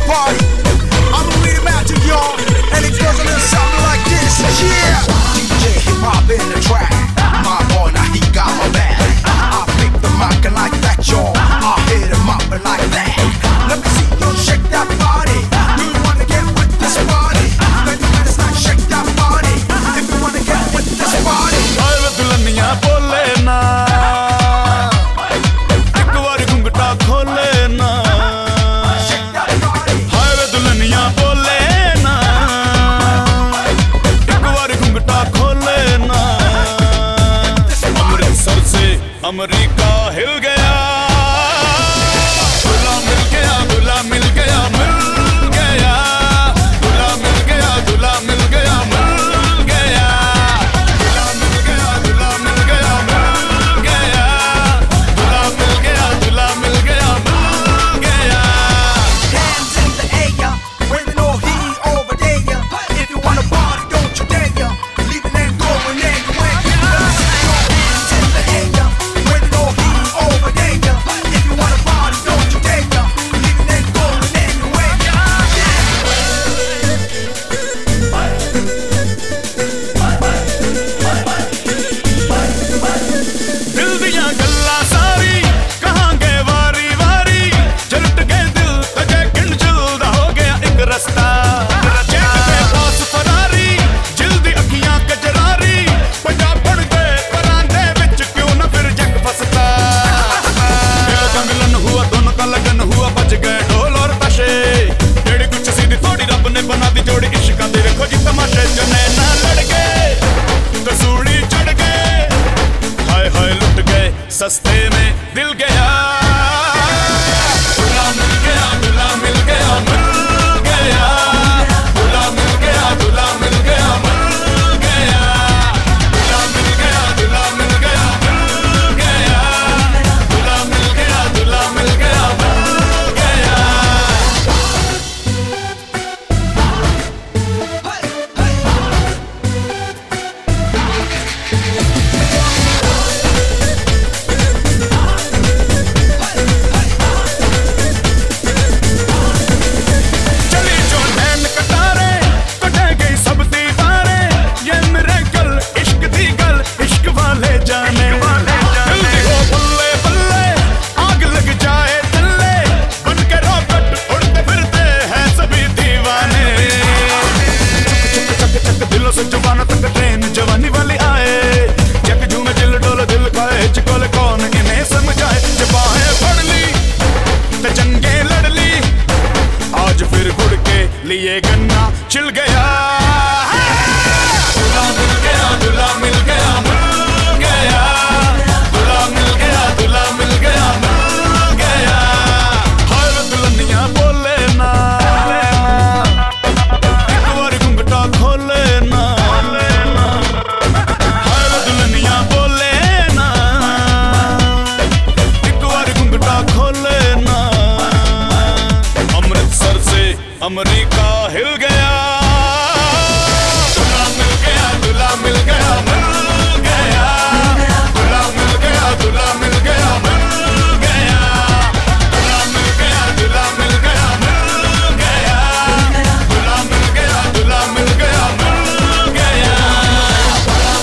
party. I'ma read them out to y'all, and it goes a little something like this. Yeah, DJ hip hop in the track. My boy, now he got my back. I pick the mic and like that, y'all. I hit him up and like that. Let me see you shake that body. Do you wanna get with this party? Then you better start shake that body. If you wanna get with this party. Hoy Dulhania बोले ना, एक बार घुंघटा खोले ना. होय दुल्हनिया बोले ना, एक बार घुंघटा खोले ना. अमृतसर से अमेरिका हिल गया. दूल्हा मिल गया, दूल्हा मिल गया, मिल गया. दूल्हा मिल गया, दूल्हा मिल गया, मिल गया. दूल्हा मिल गया, दूल्हा मिल गया, मिल गया. दूल्हा मिल गया, दूल्हा मिल गया, मिल गया. Hands in the air, when you know he over there. If you wanna party, don't you dare. Leaving and going anywhere. Hands in the air, when you know he over there. If you wanna party, don't you dare. Leaving and going anywhere. दिल दिया गल्ला सारी कहाँ गए वारी वारी. जलट गए दिल तुझे किंड जुलदा हो गया एक रास्ता. चेक पे पास फरारी जिलदी अखियां कजरारी. पंजाब बन गए परांदे विच क्यों ना फिर जग फसता. दिल का मिलन हुआ दोनों का लगन हुआ बज गए ढोल और ताशे. जेड़ी कुछ सीधी थोड़ी रब ने बना दी जोड़ी इश्कां दे देखो जी तमाशे. जने ना लड़ गए कसूड़ी चढ़ गए. हाय हाय लुट गए सस्ते में दिल गया. दूल्हा मिल गया, दूल्हा मिल गया, मिल गया. दूल्हा मिल गया, दूल्हा मिल गया, मिल गया. दूल्हा मिल गया, दूल्हा मिल गया, मिल गया. दूल्हा मिल गया, दूल्हा मिल गया, मिल गया. चली जो नैन कटारे कटे गई सब दीवारें. ये मेरे गल इश्क दी गल इश्क वाले जाने. दिल दी हो बल्ले बल्ले आग लग जाए दिल्ले. बन के रॉकेट उड़ते फिरते हैं सभी दीवाने. चक चक चक दिलों से जुबानों तक ट्रेन जवानी वाली आए. जग झूमे दिल डोल दिल खाए चिकोले कौन इन्हें समझाए. जब बाहें फड़ ली ते जंगे लड़ ली. आज फिर गुड़ के लिए गन्ना छिल गया. दूल्हा मिल गया, दूल्हा मिल गया, मिल गया. दूल्हा मिल गया, दूल्हा मिल गया, मिल गया. हाय दुल्हनिया बोले ना, एक बार घुंघटा खोले ना. हाय दुल्हनिया बोले ना, एक बार घुंघटा खोले ना. अमृतसर से अमेरिका